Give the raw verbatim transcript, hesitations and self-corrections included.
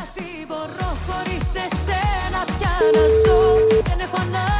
Τι μπορώ χωρίς εσένα πια να ζω. Δεν έχω ανάγκη